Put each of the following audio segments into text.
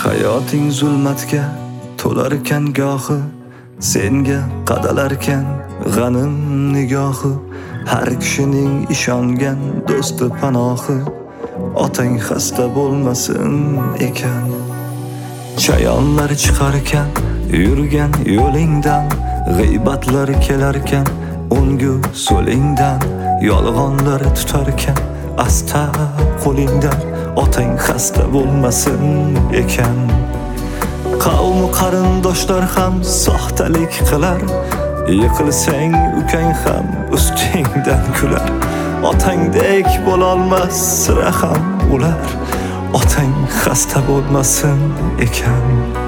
Hayoting zulmatga to'larkan gohi, senga qadalarkan g'anim nigohi. Har kishining ishongan do'sti panohi, otang xasta bo'lmasin ekan. Chayonlar chiqarkan yurgan yo'lingdan, g'iybatlar kelarkan o'ngu so'lingdan, yolg'onlar tutarkan asta qo'lingdan, otang xasta bo'lmasin ekan. Qavm qarindoshlar ham soxtalik qilar, yiqilsang ukang ham ustingdan kular. Otangdek bo'lolmas sira ham ular, otang xasta bo'lmasin ekan.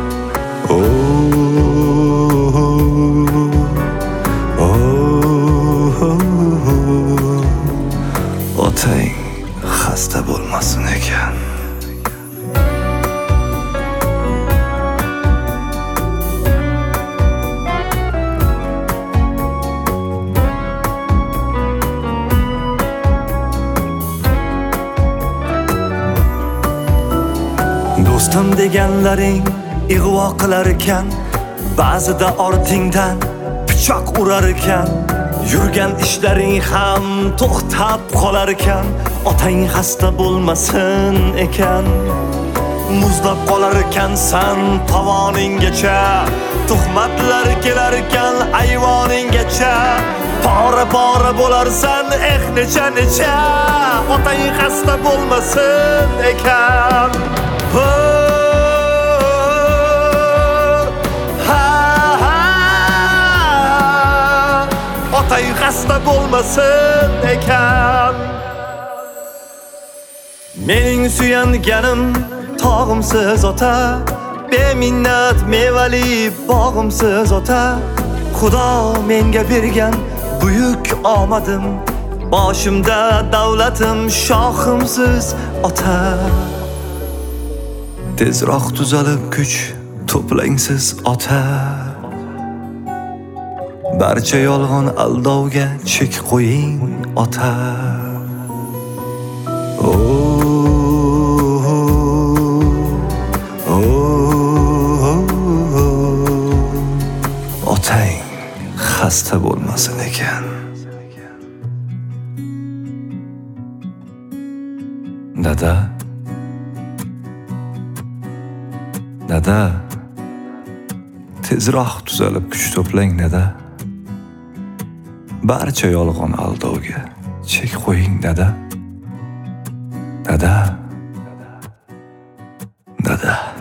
Otang xasta bo'lmasin ekan. Do'stim deganlaring ig'vo qilar ekan, ba'zida ortingdan pichoq urar ekan. Yurgan ishlaring ham to'xtab qolar ekan, otang xasta bo'lmasin ekan. Muzlab qolar ekansan tovoninggacha, tuhmatlar kelar ekan ayvoningacha. Pora bo'larsan necha, otang xasta bo'lmasin ekan. Otang xasta bo'lmasin ekan. Mening suyanganim tog'imsiz ota, beminnat mevali bog'imsiz ota. Xudo menga bergan buyuk omadim, boshimda davlatim shohimsiz ota. Tezroq tuzalib kuch to'plangsiz ota, barcha yolg'on aldovga chek qo'ying ota. Otang xasta bo'lmasin ekan. Dada, tezroq tuzalib kuch to'plang dada. Barcha yolg'on aldovga chek qo'ying dada. Dada.